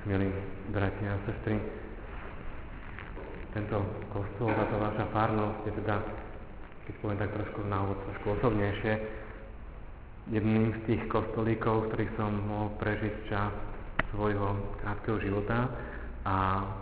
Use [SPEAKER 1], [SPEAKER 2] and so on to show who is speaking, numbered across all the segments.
[SPEAKER 1] Milí bratia a sestry, tento kostol, táto vaša farnosť je teda, keď poviem tak trošku na úvod, trošku osobnejšie, jedným z tých kostolíkov, v ktorých som mohol prežiť čas svojho krátkeho života a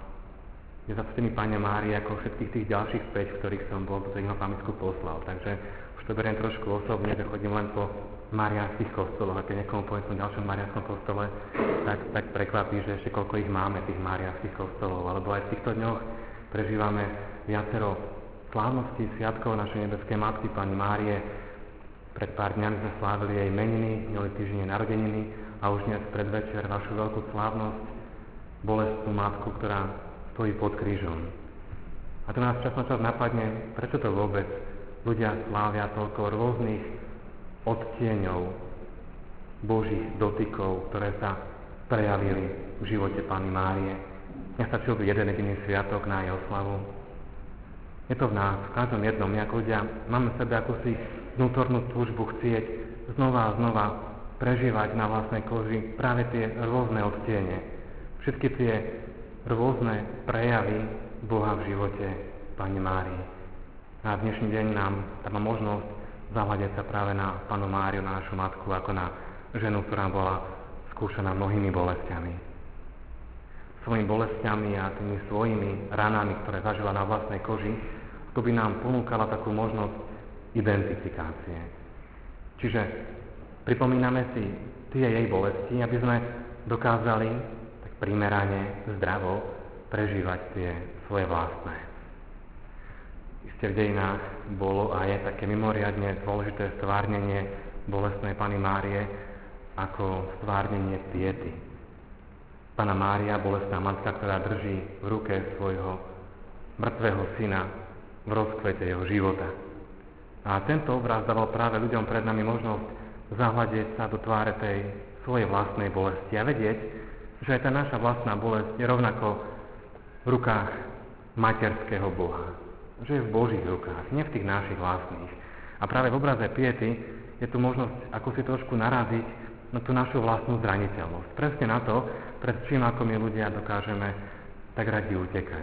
[SPEAKER 1] je zasvetený Panne Márii ako všetkých tých ďalších 5, v ktorých som bol, do ktorých ma pamiatku poslal. Takže už to beriem trošku osobne, že chodím len po mariánskych kostoloch, a keď niekomu poviem v ďalšom mariánskom kostole, tak prekvapí, že ešte koľko ich máme, tých mariánskych kostolov, alebo aj v týchto dňoch prežívame viacero slávností, sviatkov našej nebeskej Matky, Panny Márie. Pred pár dňami sme slávili jej meniny, minulý týždeň jej narodeniny a už dnes predvečer vašu veľkú slávnosť, bolestnú Matku, ktorá stojí pod krížom. A to nás čas na čas napadne, prečo to vôbec ľudia slávia toľko rôznych odtieňov Božích dotykov, ktoré sa prejavili v živote Panny Márie. Nestačil by jeden jediný sviatok na jej oslavu. Je to v nás, v každom jednom. My ako ľudia máme v sebe akúsi vnútornú túžbu chcieť znova a znova prežívať na vlastnej koži práve tie rôzne odtiene. Všetky tie rôzne prejavy Boha v živote Panny Márie. A dnešný deň nám má možnosť zahľadiť sa práve na Pannu Máriu, na našu Matku, ako na ženu, ktorá bola skúšaná mnohými bolestiami. Svojimi bolestiami a tými svojimi ranami, ktoré zažila na vlastnej koži, to by nám ponúkala takú možnosť identifikácie. Čiže pripomíname si tie jej bolesti, aby sme dokázali tak primerane, zdravo prežívať tie svoje vlastné. Isté v dejinách bolo a je také mimoriadne dôležité stvárnenie bolestnej Panny Márie ako stvárnenie piety. Panna Mária, bolestná matka, ktorá drží v ruke svojho mŕtvého syna v rozkvete jeho života. A tento obraz dával práve ľuďom pred nami možnosť zahľadieť sa do tváre tej svojej vlastnej bolesti a vedieť, že aj tá naša vlastná bolesť je rovnako v rukách materského Boha. Že je v Božích rukách, nie v tých našich vlastných. A práve v obraze piety je tu možnosť ako si trošku naraziť na tú našu vlastnú zraniteľnosť. Presne na to, pred čím ako my ľudia dokážeme tak radi utekať.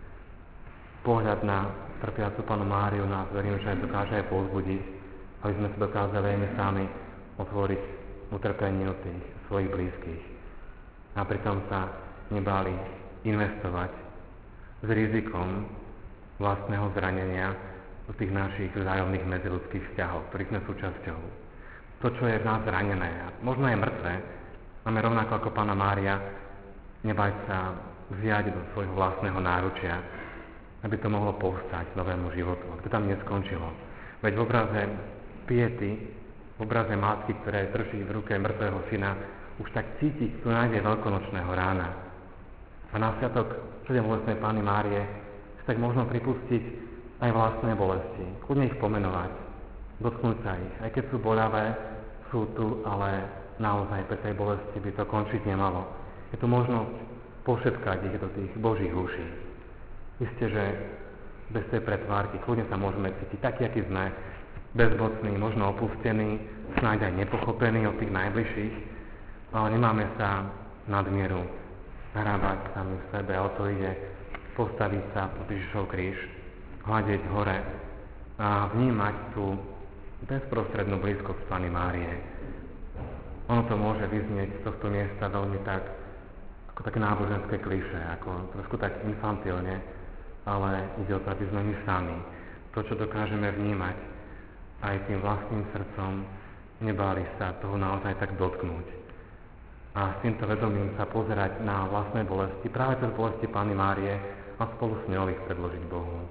[SPEAKER 1] Pohľad na trpiacu Pannu Máriu nás, verím, že dokáže aj povzbudiť, aby sme sa dokázali aj my sami otvoriť utrpeniu tých svojich blízkych. A pritom sa nebáli investovať s rizikom vlastného zranenia do tých našich vzájomných medziľudských vzťahov, ktorých sme súčasťou. To, čo je v nás zranené a možno je mŕtve, máme rovnako ako Panna Mária nebať sa vziať do svojho vlastného náručia, aby to mohlo povstať novému životu. Ak to tam neskončilo. Veď v obraze piety, v obraze matky, ktoré drží v ruke mŕtvého syna, už tak cítiť tu nádej veľkonočného rána. A na sviatok bolestnej Panny Márie tak možno pripustiť aj vlastné bolesti. Kľudne ich pomenovať, dotknúť sa ich. Aj keď sú boľavé, sú tu, ale naozaj pre tej bolesti by to končiť nemalo. Je tu možnosť pošepkať ich do tých Božích uší. Isté, že bez tej pretvárky kľudne sa môžeme cítiť takí, akí sme, bezmocní, možno opustení, snáď aj nepochopení od tých najbližších, ale nemáme sa nadmieru narábať sami v sebe, a o to ide postaviť sa pod Ježišov kríž, hľadieť hore a vnímať tú bezprostrednú blízkosť Panny Márie. Ono to môže vyznieť z tohto miesta veľmi tak, ako také náboženské klišé, ako trošku tak infantilne, ale ide o to, aby sme my sami to, čo dokážeme vnímať aj tým vlastným srdcom, nebáli sa toho naozaj tak dotknúť. A s týmto vedomím sa pozerať na vlastné bolesti, práve cez bolesti Panny Márie, a spolu s ňou ich predložiť Bohu.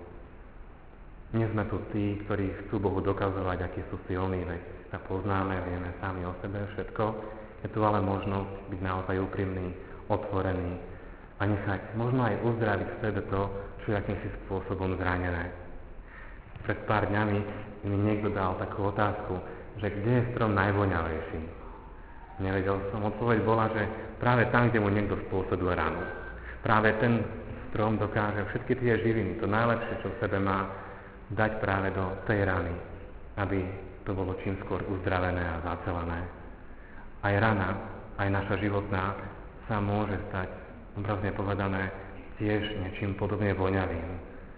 [SPEAKER 1] Nie sme tu tí, ktorí chcú Bohu dokazovať, akí sú silní, veď sa poznáme, vieme sami o sebe všetko. Je tu ale možnosť byť naozaj úprimný, otvorený a nechať možno aj uzdraviť v sebe to, čo je akýmsi spôsobom zranené. Pred pár dňami mi niekto dal takú otázku, že kde je strom najvoňavejší. Nevedel som, odpoveď bola, že práve tam, kde mu niekto spôsobil ranu. Práve ten strom dokáže všetky tie živiny, to najlepšie, čo v sebe má, dať práve do tej rany, aby to bolo čím skôr uzdravené a zacelené. Aj rana, aj naša životná sa môže stať obrazne povedané, tiež niečím podobne voňavým.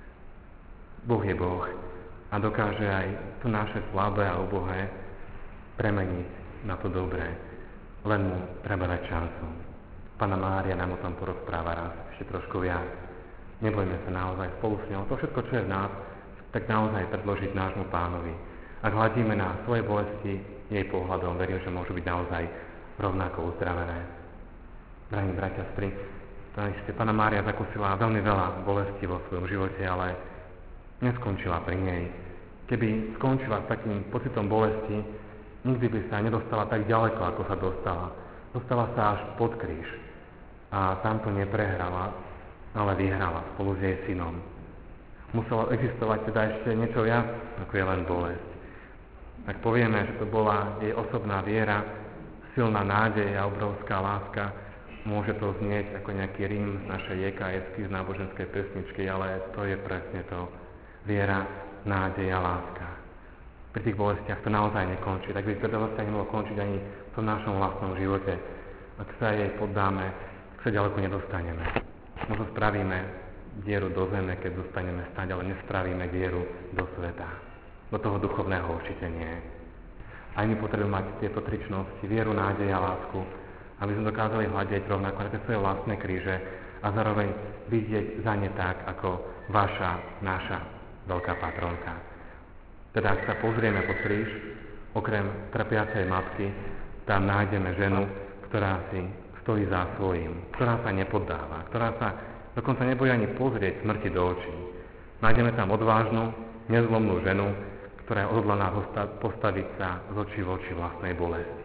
[SPEAKER 1] Boh je Boh a dokáže aj to naše slabé a ubohé premeniť na to dobré. Len mu treba dať šancu. Panna Mária nám o tom porozpráva raz ešte trošku viac. Nebojme sa naozaj spolu s ňou. To všetko, čo je v nás, tak naozaj predložiť nášmu Pánovi. Ak hľadíme na svoje bolesti jej pohľadom, verím, že môžu byť naozaj rovnako uzdravené. Drahí bratia, sestry, Panna Mária zakúsila veľmi veľa bolesti vo svojom živote, ale neskončila pri nej. Keby skončila s takým pocitom bolesti, nikdy by sa nedostala tak ďaleko, ako sa dostala. Dostala sa až pod kríž. A tam to neprehrala, ale vyhrala spolu s jej synom. Muselo existovať teda ešte niečo viac, ako je len bolesť. Ak povieme, že to bola jej osobná viera, silná nádej a obrovská láska, môže to znieť ako nejaký rím z našej JKS-ky, z náboženskej pesničky, ale to je presne to. Viera, nádej a láska. Pri tých bolestiach to naozaj nekončí. Tak by to vlastne nemohlo končiť ani v tom našom vlastnom živote. Ak sa jej poddáme, tak sa ďaleko nedostaneme. Možno spravíme dieru do zeme, keď zostaneme stať, ale nespravíme dieru do sveta. Do toho duchovného určite nie. Aj my potrebujeme mať tieto tri čnosti, vieru, nádej a lásku, aby sme dokázali hľadiť rovnako na tie svoje vlastné kríže a zároveň vidieť za ne tak, ako vaša, naša veľká patronka. Teda ak sa pozrieme pod kríž, okrem trpiacej matky, tam nájdeme ženu, ktorá si stojí za svojím, ktorá sa nepoddáva, ktorá sa dokonca nebojí ani pozrieť smrti do očí. Nájdeme tam odvážnu, nezlomnú ženu, ktorá je odhodlaná postaviť sa z očí v oči vlastnej bolesti.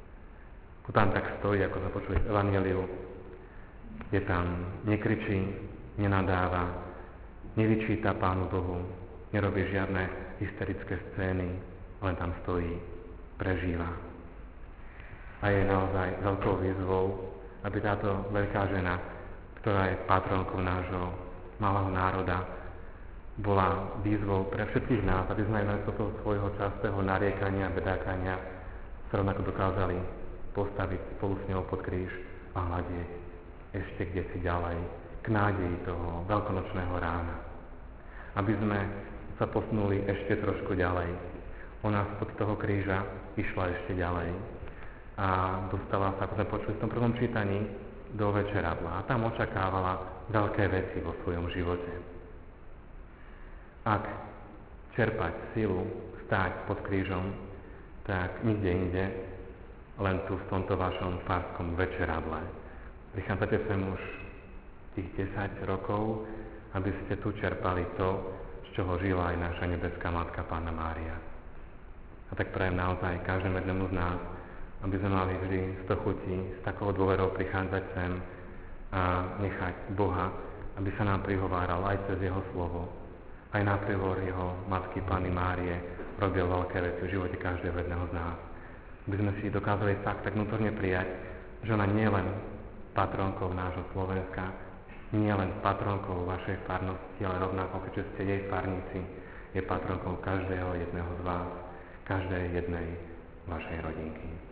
[SPEAKER 1] Tam tak stojí, ako sme počuli v Evanjeliu, je tam, nekričí, nenadáva, nevyčíta Pánu Bohu, nerobí žiadne hysterické scény, len tam stojí, prežíva. A je naozaj veľkou výzvou, aby táto veľká žena, ktorá je patronkou nášho malého národa, bola výzvou pre všetkých nás, aby sme aj namiesto toho svojho častého nariekania, bedákania sa rovnako dokázali postaviť spolu s ňou pod kríž a hľadieť ešte kdesi ďalej, k nádeji toho veľkonočného rána. Aby sme sa posunuli ešte trošku ďalej. Ona spod toho kríža išla ešte ďalej a dostala sa, ako sme počuli v tom prvom čítaní, do večeradla a tam očakávala veľké veci vo svojom živote. Ak čerpať silu stáť pod krížom, tak nikde inde, len tu v tomto vašom farskom večeradle. Prichádzate sem už tých 10 rokov, aby ste tu čerpali to, z čoho žila aj naša nebeská Matka Panna Mária. A tak prajem naozaj každému jednému z nás, aby sme mali vždy z to chutí, s takou dôverou prichádzať sem a nechať Boha, aby sa nám prihováral aj cez Jeho slovo. Aj na príhovor Jeho Matky Panny Márie robil veľké veci v živote každého jedného z nás. Aby sme si dokázali fakt tak vnútorne prijať, že ona nie je len patronkou nášho Slovenska, nie len patronkou vašej farnosti, ale rovnako, keďže ste jej farníci, je patronkou každého jedného z vás, každej jednej vašej rodinky.